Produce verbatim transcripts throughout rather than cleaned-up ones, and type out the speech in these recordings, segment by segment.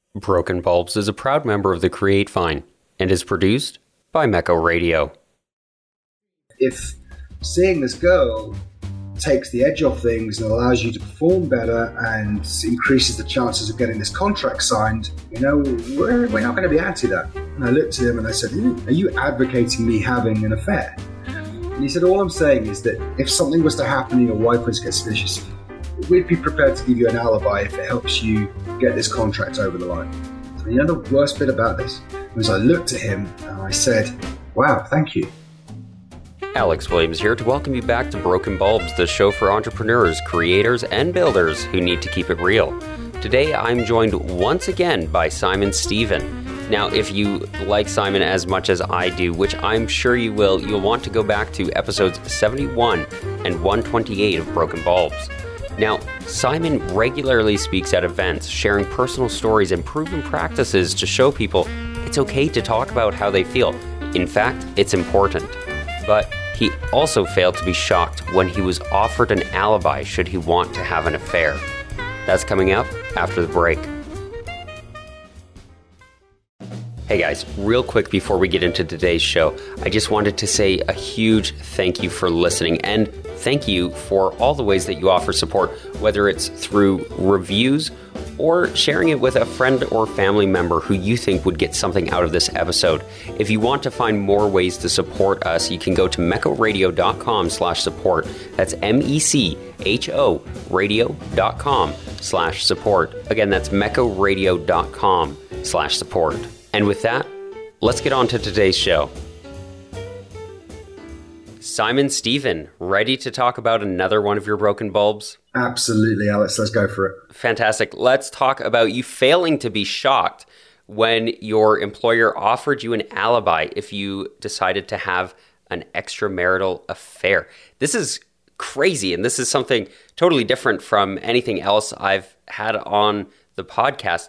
Broken Bulbs is a proud member of the Create Fine and is produced by Mecco Radio. If seeing this girl takes the edge off things and allows you to perform better and increases the chances of getting this contract signed, you know, we're, we're not going to be anti that. And I looked at him and I said, are you advocating me having an affair? And he said, all I'm saying is that if something was to happen and your wife was to get suspicious, we'd be prepared to give you an alibi if it helps you get this contract over the line. And you know the worst bit about this was I looked at him and I said, wow, thank you. Alex Williams here to welcome you back to Broken Bulbs, the show for entrepreneurs, creators, and builders who need to keep it real. Today I'm joined once again by Simon Stephen. Now, if you like Simon as much as I do, which I'm sure you will, you'll want to go back to episodes seventy-one and one twenty-eight of Broken Bulbs. Now, Simon regularly speaks at events, sharing personal stories and proven practices to show people it's okay to talk about how they feel. In fact, it's important. But he also failed to be shocked when he was offered an alibi should he want to have an affair. That's coming up after the break. Hey guys, real quick before we get into today's show, I just wanted to say a huge thank you for listening, and thank you for all the ways that you offer support, whether it's through reviews or sharing it with a friend or family member who you think would get something out of this episode. If you want to find more ways to support us, you can go to meccoradio.com slash support. That's M-E-C-H-O radio.com slash support. Again, that's meccoradio.com slash support. And with that, let's get on to today's show. Simon Stephen, ready to talk about another one of your broken bulbs? Absolutely, Alex. Let's go for it. Fantastic. Let's talk about you failing to be shocked when your employer offered you an alibi if you decided to have an extramarital affair. This is crazy, and this is something totally different from anything else I've had on the podcast.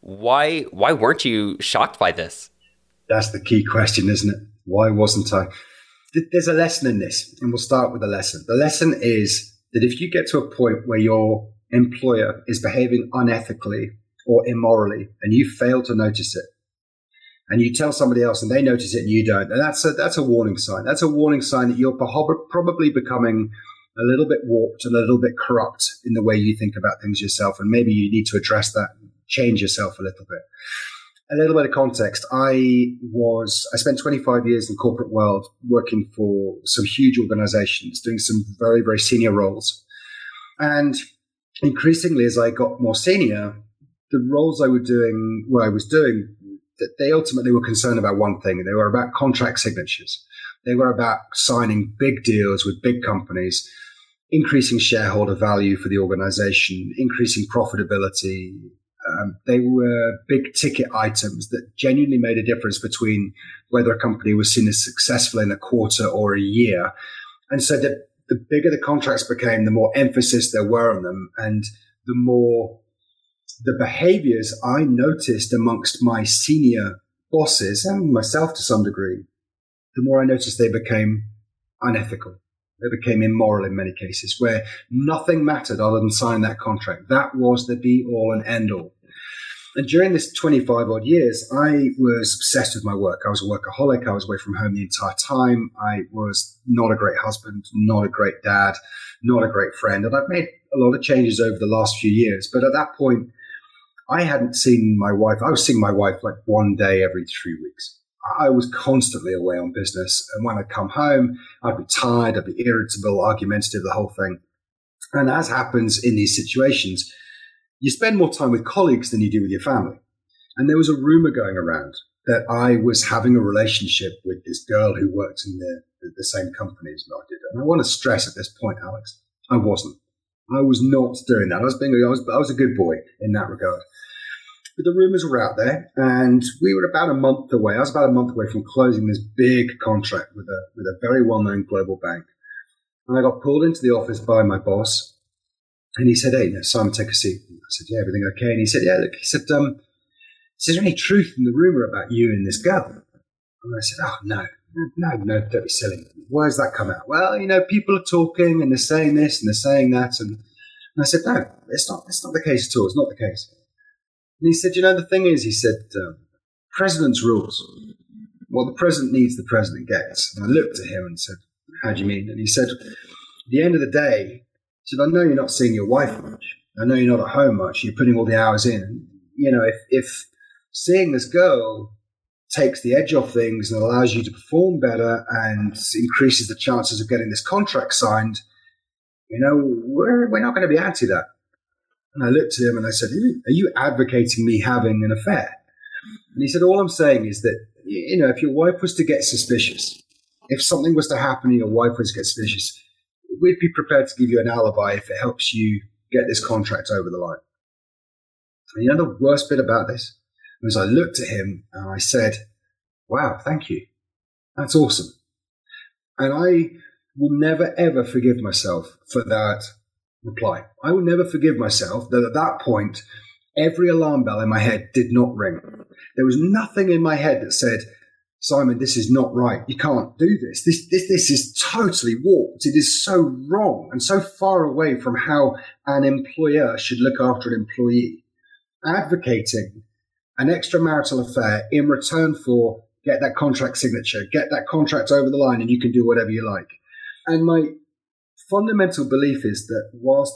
Why why weren't you shocked by this? That's the key question, isn't it? Why wasn't I? There's a lesson in this, and we'll start with the lesson. The lesson is that if you get to a point where your employer is behaving unethically or immorally and you fail to notice it, and you tell somebody else and they notice it and you don't, then that's a, that's a warning sign. That's a warning sign that you're probably becoming a little bit warped and a little bit corrupt in the way you think about things yourself, and maybe you need to address that. Change yourself a little bit. A little bit of context. I was, I spent twenty-five years in the corporate world working for some huge organizations, doing some very, very senior roles. And increasingly, as I got more senior, the roles I was doing, what I was doing, that they ultimately were concerned about one thing. They were about contract signatures. They were about signing big deals with big companies, increasing shareholder value for the organization, increasing profitability. Um, they were big ticket items that genuinely made a difference between whether a company was seen as successful in a quarter or a year. And so the, the bigger the contracts became, the more emphasis there were on them, and the more the behaviors I noticed amongst my senior bosses and myself to some degree, the more I noticed they became unethical. They became immoral in many cases, where nothing mattered other than signing that contract. That was the be-all and end-all. And during this twenty-five odd years, I was obsessed with my work. I was a workaholic. I was away from home the entire time. I was not a great husband, not a great dad, not a great friend. And I've made a lot of changes over the last few years. But at that point, I hadn't seen my wife. I was seeing my wife like one day every three weeks. I was constantly away on business. And when I'd come home, I'd be tired, I'd be irritable, argumentative, the whole thing. And as happens in these situations, you spend more time with colleagues than you do with your family. And there was a rumor going around that I was having a relationship with this girl who worked in the, the same company as I did. And I want to stress at this point, Alex, I wasn't. I was not doing that. I was being, I was, I was a good boy in that regard. But the rumors were out there, and we were about a month away. I was about a month away from closing this big contract with a with a very well-known global bank. And I got pulled into the office by my boss, and he said, "Hey, no, Simon, take a seat." And I said, "Yeah, everything okay?" And he said, "Yeah, look," he said, um, "Is there any truth in the rumor about you and this girl?" And I said, "Oh, no, no, no, don't be silly. Where's that come out?" "Well, you know, people are talking, and they're saying this, and they're saying that." And, and I said, "No, it's not, it's not the case at all. It's not the case." he said, you know, the thing is, he said, um, president's rules. What the president needs, the president gets. And I looked at him and said, how do you mean? And he said, at the end of the day, he said, I know you're not seeing your wife much. I know you're not at home much. You're putting all the hours in. And, you know, if, if seeing this girl takes the edge off things and allows you to perform better and increases the chances of getting this contract signed, you know, we're, we're not going to be anti that. And I looked at him and I said, are you advocating me having an affair? And he said, all I'm saying is that, you know, if your wife was to get suspicious, if something was to happen and your wife was to get suspicious, we'd be prepared to give you an alibi if it helps you get this contract over the line. And you know the worst bit about this? Was I looked at him and I said, wow, thank you. That's awesome. And I will never, ever forgive myself for that reply. I will never forgive myself that at that point, every alarm bell in my head did not ring. There was nothing in my head that said, Simon, this is not right. You can't do this. This, this, this is totally warped. It is so wrong and so far away from how an employer should look after an employee. Advocating an extramarital affair in return for get that contract signature, get that contract over the line, and you can do whatever you like. And my fundamental belief is that whilst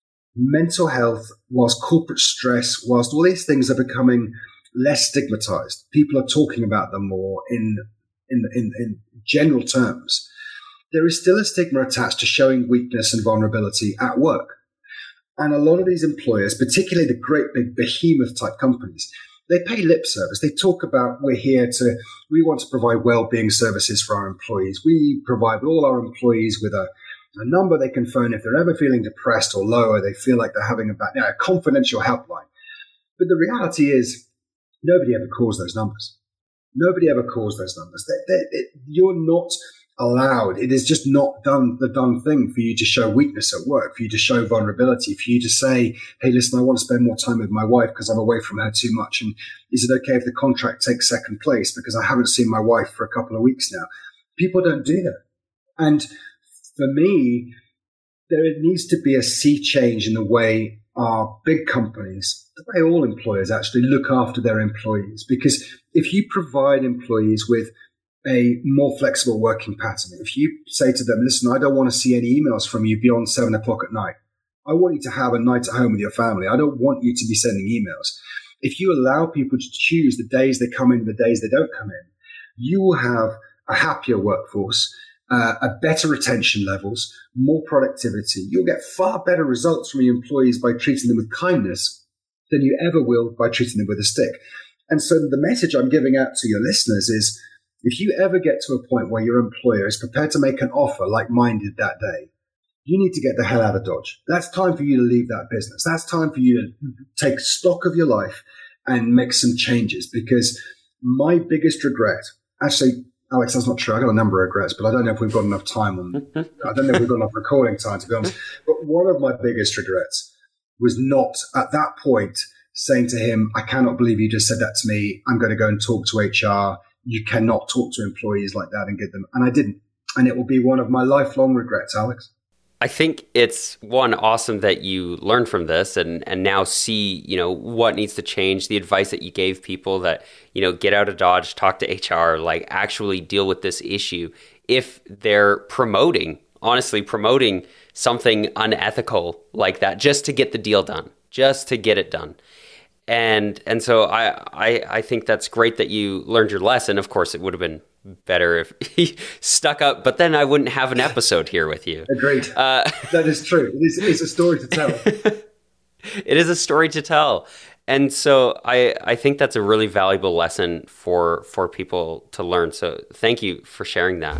mental health, whilst corporate stress, whilst all these things are becoming less stigmatized, people are talking about them more in, in, in, in general terms, there is still a stigma attached to showing weakness and vulnerability at work. And a lot of these employers, particularly the great big behemoth type companies, they pay lip service. They talk about, we're here to, we want to provide well-being services for our employees. We provide all our employees with a, a number they can phone if they're ever feeling depressed or low, or they feel like they're having a bad, you know, a confidential helpline. But the reality is, nobody ever calls those numbers. Nobody ever calls those numbers. They, they, they, you're not allowed. It is just not done the done thing for you to show weakness at work, for you to show vulnerability, for you to say, hey, listen, I want to spend more time with my wife because I'm away from her too much. And is it okay if the contract takes second place because I haven't seen my wife for a couple of weeks now? People don't do that. And for me, there needs to be a sea change in the way our big companies, the way all employers actually look after their employees. Because if you provide employees with a more flexible working pattern, if you say to them, listen, I don't want to see any emails from you beyond seven o'clock at night. I want you to have a night at home with your family. I don't want you to be sending emails. If you allow people to choose the days they come in and the days they don't come in, you will have a happier workforce, uh, a better retention levels, more productivity. You'll get far better results from your employees by treating them with kindness than you ever will by treating them with a stick. And so the message I'm giving out to your listeners is, if you ever get to a point where your employer is prepared to make an offer like mine did that day, you need to get the hell out of Dodge. That's time for you to leave that business. That's time for you to take stock of your life and make some changes. Because my biggest regret, actually, Alex, that's not true. I got a number of regrets, but I don't know if we've got enough time on, I don't know if we've got enough recording time, to be honest. But one of my biggest regrets was not at that point saying to him, I cannot believe you just said that to me. I'm going to go and talk to H R. You cannot talk to employees like that and get them. And I didn't. And it will be one of my lifelong regrets, Alex. I think it's, one, awesome that you learned from this and, and now see, you know, what needs to change, the advice that you gave people that, you know, get out of Dodge, talk to H R, like actually deal with this issue if they're promoting, honestly, promoting something unethical like that just to get the deal done, just to get it done. And and so I, I I think that's great that you learned your lesson. Of course, it would have been better if he stuck up, but then I wouldn't have an episode here with you. Agreed. Uh, that is true. It is, it's a story to tell. It is a story to tell. And so I, I think that's a really valuable lesson for for people to learn. So thank you for sharing that.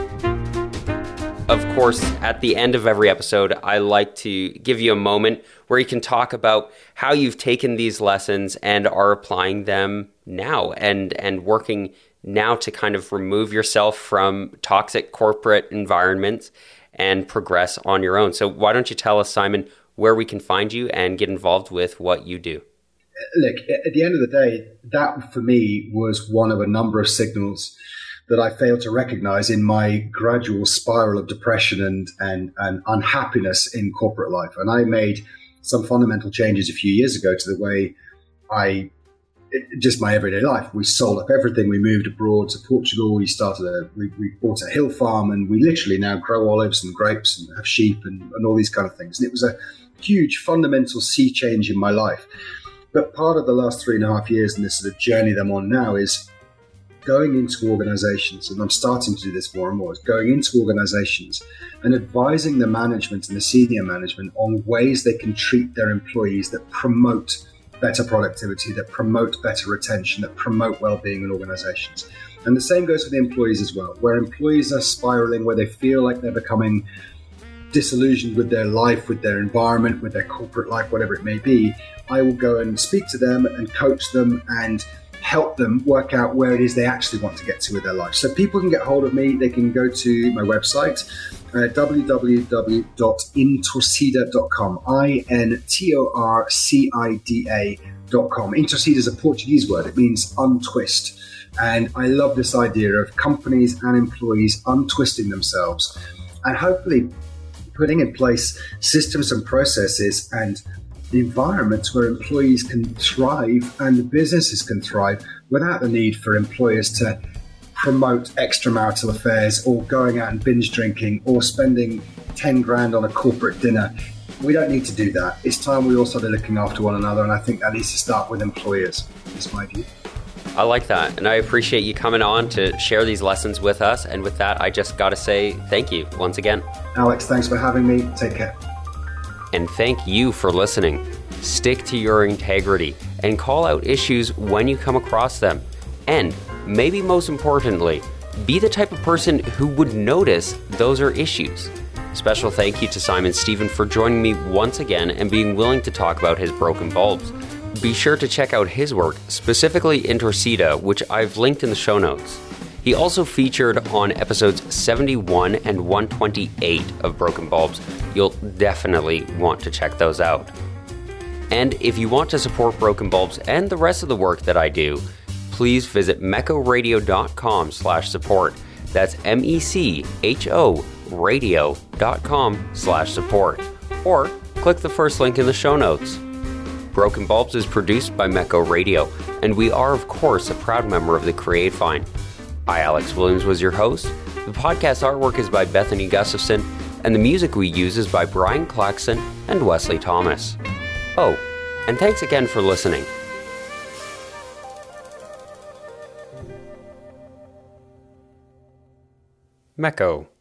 Of course, at the end of every episode, I like to give you a moment where you can talk about how you've taken these lessons and are applying them now and, and working now to kind of remove yourself from toxic corporate environments and progress on your own. So why don't you tell us, Simon, where we can find you and get involved with what you do? Look, at the end of the day, that for me was one of a number of signals that I failed to recognize in my gradual spiral of depression and, and, and unhappiness in corporate life. And I made some fundamental changes a few years ago to the way I it, just my everyday life. We sold up everything. We moved abroad to Portugal. We started a we, we bought a hill farm, and we literally now grow olives and grapes and have sheep and, and all these kind of things. And it was a huge fundamental sea change in my life. But part of the last three and a half years, and this is a journey that I'm on now, is going into organizations, and I'm starting to do this more and more, is going into organizations and advising the management and the senior management on ways they can treat their employees that promote better productivity, that promote better retention, that promote well-being in organizations. And the same goes for the employees as well, where employees are spiraling, where they feel like they're becoming disillusioned with their life, with their environment, with their corporate life, whatever it may be. I will go and speak to them and coach them and help them work out where it is they actually want to get to with their life. So people can get hold of me. They can go to my website, uh, w w w dot intorcida dot com, I N T O R C I D A dot com. Intorcida is a Portuguese word. It means untwist. And I love this idea of companies and employees untwisting themselves and hopefully putting in place systems and processes and environments where employees can thrive and the businesses can thrive without the need for employers to promote extramarital affairs or going out and binge drinking or spending ten grand on a corporate dinner. We don't need to do that. It's time we all started looking after one another, and I think that needs to start with employers. That's my view. I like that, and I appreciate you coming on to share these lessons with us. And with that, I just got to say thank you once again. Alex, thanks for having me. Take care. And thank you for listening. Stick to your integrity and call out issues when you come across them. And maybe most importantly, be the type of person who would notice those are issues. Special thank you to Simon Stephen for joining me once again and being willing to talk about his broken bulbs. Be sure to check out his work, specifically Intorcida, which I've linked in the show notes. He also featured on episodes seventy-one and one twenty-eight of Broken Bulbs. You'll definitely want to check those out. And if you want to support Broken Bulbs and the rest of the work that I do, please visit mechoradio.com slash support. That's M-E-C-H-O radio.com slash support. Or click the first link in the show notes. Broken Bulbs is produced by Mecho Radio, and we are, of course, a proud member of the Create Fine. I, Alex Williams, was your host. The podcast artwork is by Bethany Gustafson, and the music we use is by Brian Claxon and Wesley Thomas. Oh, and thanks again for listening. Mecho.